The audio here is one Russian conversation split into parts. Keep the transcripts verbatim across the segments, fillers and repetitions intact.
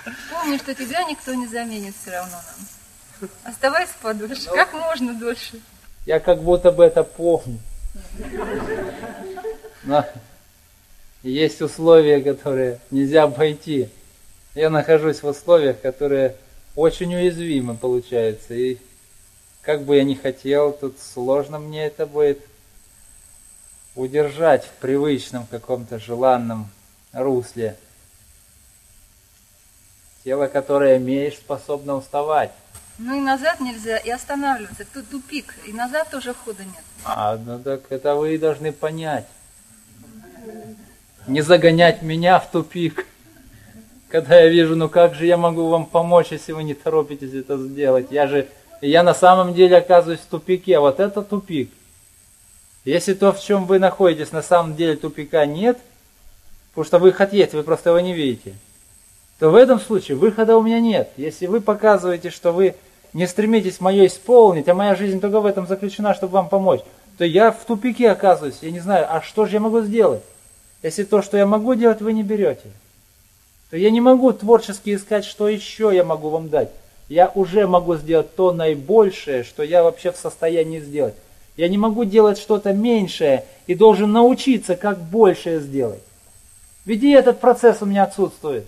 Помни, что тебя никто не заменит все равно нам. Оставайся подольше, Но... как можно дольше. Я как будто бы это помню. Но есть условия, которые нельзя обойти. Я нахожусь в условиях, которые очень уязвимы, получается. И как бы я ни хотел, тут сложно мне это будет удержать в привычном каком-то желанном русле. Тело, которое имеешь, способно уставать. Ну и назад нельзя, и останавливаться. Тут тупик, и назад тоже хода нет. А, ну так это вы и должны понять. Не загонять меня в тупик. Когда я вижу, ну как же я могу вам помочь, если вы не торопитесь это сделать? Я же, я на самом деле оказываюсь в тупике. Вот это тупик. Если то, в чем вы находитесь, на самом деле тупика нет, потому что выход есть, вы просто его не видите, то в этом случае выхода у меня нет. Если вы показываете, что вы не стремитесь мое исполнить, а моя жизнь только в этом заключена, чтобы вам помочь, то я в тупике оказываюсь. Я не знаю, а что же я могу сделать? Если то, что я могу делать, вы не берете, то я не могу творчески искать, что еще я могу вам дать. Я уже могу сделать то наибольшее, что я вообще в состоянии сделать. Я не могу делать что-то меньшее и должен научиться, как большее сделать. Ведь и этот процесс у меня отсутствует.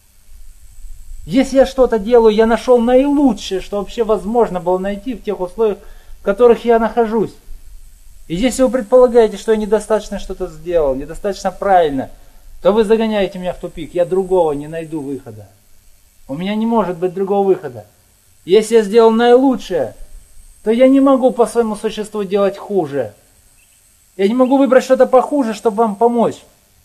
Если я что-то делаю, я нашел наилучшее, что вообще возможно было найти в тех условиях, в которых я нахожусь. И если вы предполагаете, что я недостаточно что-то сделал, недостаточно правильно, то вы загоняете меня в тупик. Я другого не найду выхода. У меня не может быть другого выхода. Если я сделал наилучшее, то я не могу по своему существу делать хуже. Я не могу выбрать что-то похуже, чтобы вам помочь.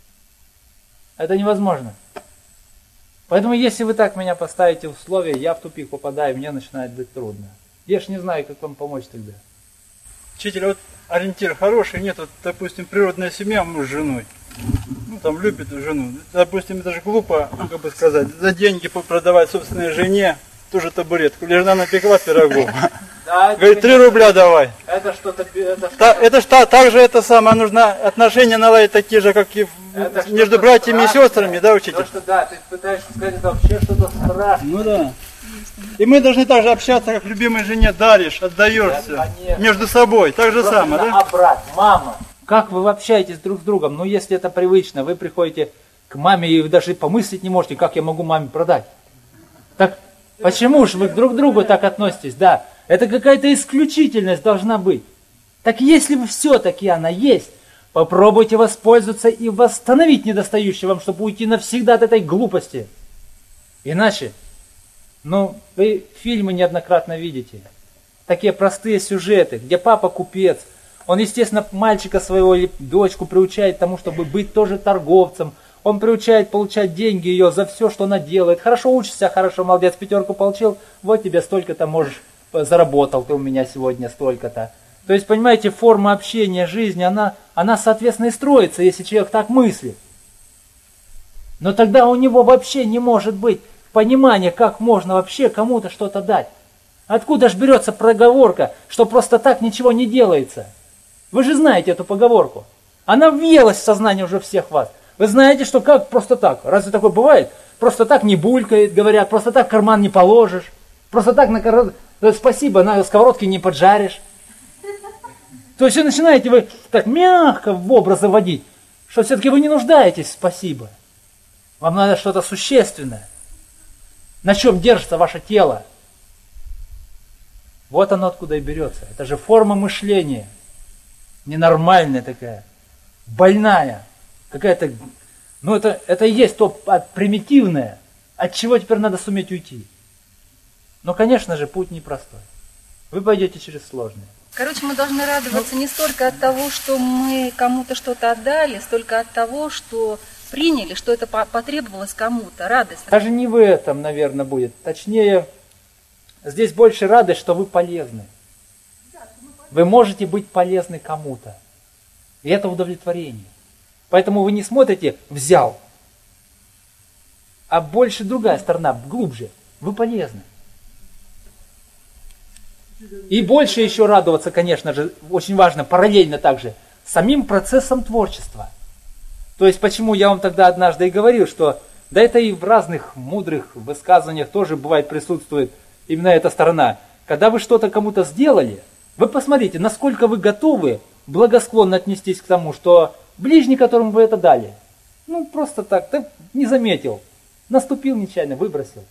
Это невозможно. Поэтому, если вы так меня поставите в условия, я в тупик попадаю, мне начинает быть трудно. Я ж не знаю, как вам помочь тогда. Учитель, вот ориентир хороший, нет, вот, допустим, природная семья, муж с женой. Ну, там любит жену. Допустим, это же глупо, как бы сказать, за деньги продавать собственной жене тоже табуретку. Или жена напекла пирогов. Да, говорит, три рубля давай. Это что-то... Это, что это ж так же это самое, нужно отношения наладить такие же, как и в, между братьями страшное. И сестрами, да, учитель? То, что, да, ты пытаешься сказать, это вообще что-то страшное. Ну да. И мы должны также общаться, как любимой жене даришь, отдаешься. Да, между собой, так же самое, да? А брат, мама, как вы общаетесь друг с другом? Ну, если это привычно, вы приходите к маме и вы даже помыслить не можете, как я могу маме продать. Так почему же вы друг к другу так относитесь? Да. Это какая-то исключительность должна быть. Так если бы все-таки она есть, попробуйте воспользоваться и восстановить недостающее вам, чтобы уйти навсегда от этой глупости. Иначе, ну, вы фильмы неоднократно видите. Такие простые сюжеты, где папа купец. Он, естественно, мальчика своего или дочку приучает к тому, чтобы быть тоже торговцем. Он приучает получать деньги ее за все, что она делает. Хорошо учишься, хорошо, молодец, пятерку получил, вот тебе столько-то можешь... Заработал ты у меня сегодня столько-то. То есть, понимаете, форма общения, жизни, она, она, соответственно, и строится, если человек так мыслит. Но тогда у него вообще не может быть понимания, как можно вообще кому-то что-то дать. Откуда же берется проговорка, что просто так ничего не делается? Вы же знаете эту поговорку. Она въелась в сознание уже всех вас. Вы знаете, что как просто так? Разве такое бывает? Просто так не булькает, говорят, просто так в карман не положишь. Просто так на кор... Спасибо, на сковородке не поджаришь. То есть вы начинаете вы так мягко в образ заводить, что все-таки вы не нуждаетесь в спасибо. Вам надо что-то существенное. На чем держится ваше тело? Вот оно откуда и берется. Это же форма мышления. Ненормальная такая. Больная. Какая-то... Ну это, это и есть то примитивное. От чего теперь надо суметь уйти? Но, конечно же, путь непростой. Вы пойдете через сложное. Короче, мы должны радоваться не столько от того, что мы кому-то что-то отдали, столько от того, что приняли, что это потребовалось кому-то. Радость. Даже не в этом, наверное, будет. Точнее, здесь больше радость, что вы полезны. Вы можете быть полезны кому-то. И это удовлетворение. Поэтому вы не смотрите «взял», а больше другая сторона, глубже. Вы полезны. И больше еще радоваться, конечно же, очень важно, параллельно также, самим процессом творчества. То есть, почему я вам тогда однажды и говорил, что Да это и в разных мудрых высказываниях тоже бывает присутствует именно эта сторона. Когда вы что-то кому-то сделали, вы посмотрите, насколько вы готовы благосклонно отнестись к тому, что ближний, которому вы это дали, ну просто так, ты не заметил, наступил нечаянно, выбросил.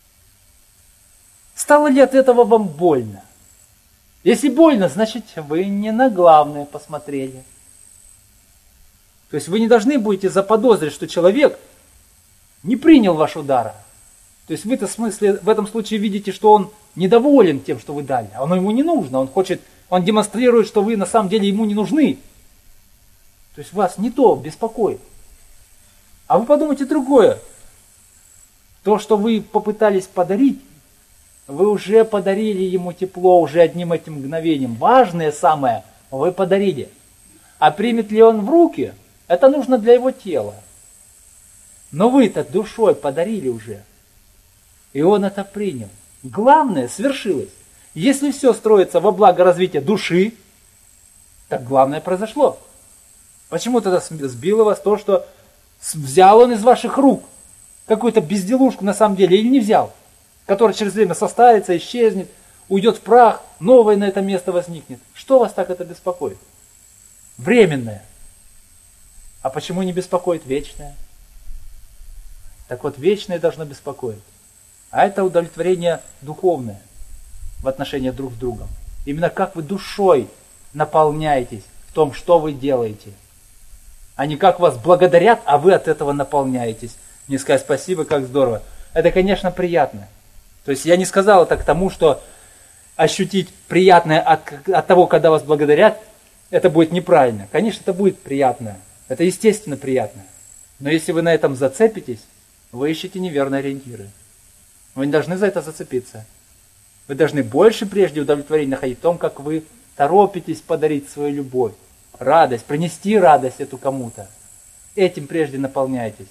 Стало ли от этого вам больно? Если больно, значит вы не на главное посмотрели. То есть вы не должны будете заподозрить, что человек не принял ваш удар. То есть вы-то в смысле, в этом случае видите, что он недоволен тем, что вы дали. Оно ему не нужно. Он хочет, он демонстрирует, что вы на самом деле ему не нужны. То есть вас не то беспокоит. А вы подумайте другое. То, что вы попытались подарить, вы уже подарили ему тепло уже одним этим мгновением. Важное самое вы подарили. А примет ли он в руки, это нужно для его тела. Но вы-то душой подарили уже. И он это принял. Главное свершилось. Если все строится во благо развития души, так главное произошло. Почему тогда сбило вас то, что взял он из ваших рук какую-то безделушку на самом деле или не взял, которая через время состарится, исчезнет, уйдет в прах, новое на это место возникнет. Что вас так это беспокоит? Временное. А почему не беспокоит вечное? Так вот, вечное должно беспокоить. А это удовлетворение духовное в отношении друг с другом. Именно как вы душой наполняетесь в том, что вы делаете. А не как вас благодарят, а вы от этого наполняетесь. Мне сказать спасибо, как здорово. Это, конечно, приятно. То есть я не сказал это к тому, что ощутить приятное от, от того, когда вас благодарят, это будет неправильно. Конечно, это будет приятно. Это естественно приятно. Но если вы на этом зацепитесь, вы ищете неверные ориентиры. Вы не должны за это зацепиться. Вы должны больше прежде удовлетворения находить в том, как вы торопитесь подарить свою любовь, радость, принести радость эту кому-то. Этим прежде наполняйтесь.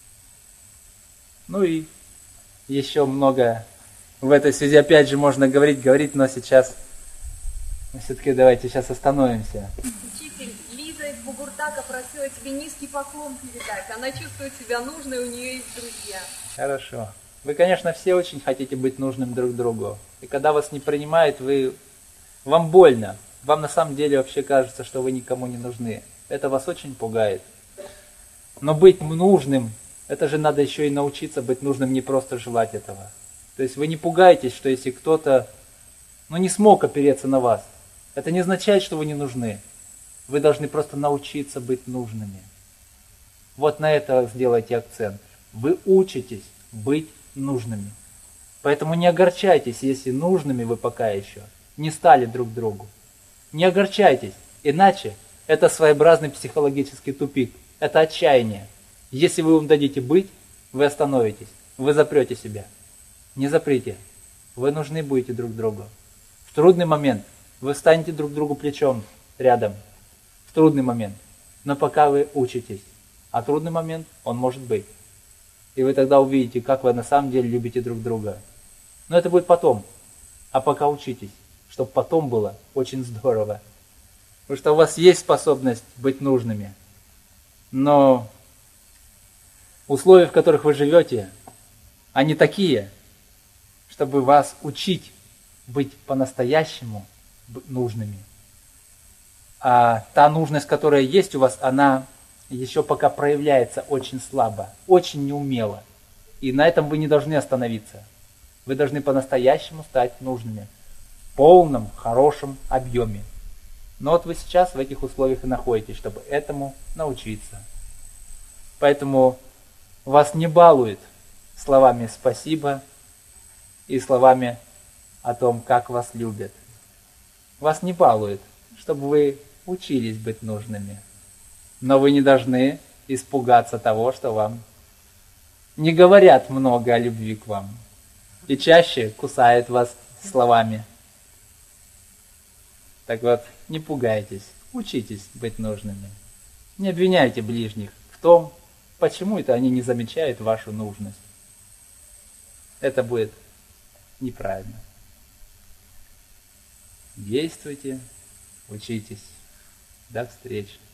Ну и еще много в этой связи опять же можно говорить, говорить, но сейчас мы все-таки давайте сейчас остановимся. Учитель, Лиза из Бугуртака просила тебе низкий поклон передать. Она чувствует себя нужной, у нее есть друзья. Хорошо. Вы, конечно, все очень хотите быть нужным друг другу. И когда вас не принимают, вы, вам больно. Вам на самом деле вообще кажется, что вы никому не нужны. Это вас очень пугает. Но быть нужным, это же надо еще и научиться быть нужным, не просто желать этого. То есть вы не пугаетесь, что если кто-то ну, не смог опереться на вас, это не означает, что вы не нужны. Вы должны просто научиться быть нужными. Вот на это сделайте акцент. Вы учитесь быть нужными. Поэтому не огорчайтесь, если нужными вы пока еще не стали друг другу. Не огорчайтесь, иначе это своеобразный психологический тупик. Это отчаяние. Если вы им дадите быть, вы остановитесь, вы запрете себя. Не заприте. Вы нужны будете друг другу. В трудный момент вы станете друг другу плечом рядом. В трудный момент. Но пока вы учитесь. А трудный момент, он может быть. И вы тогда увидите, как вы на самом деле любите друг друга. Но это будет потом. А пока учитесь, чтобы потом было очень здорово. Потому что у вас есть способность быть нужными. Но условия, в которых вы живете, они такие, чтобы вас учить быть по-настоящему нужными. А та нужность, которая есть у вас, она еще пока проявляется очень слабо, очень неумело. И на этом вы не должны остановиться. Вы должны по-настоящему стать нужными. В полном, хорошем объеме. Но вот вы сейчас в этих условиях и находитесь, чтобы этому научиться. Поэтому вас не балует словами «спасибо» и словами о том, как вас любят. Вас не балует, чтобы вы учились быть нужными. Но вы не должны испугаться того, что вам не говорят много о любви к вам. И чаще кусают вас словами. Так вот, не пугайтесь, учитесь быть нужными. Не обвиняйте ближних в том, почему это они не замечают вашу нужность. Это будет неправильно. Действуйте, учитесь. До встречи.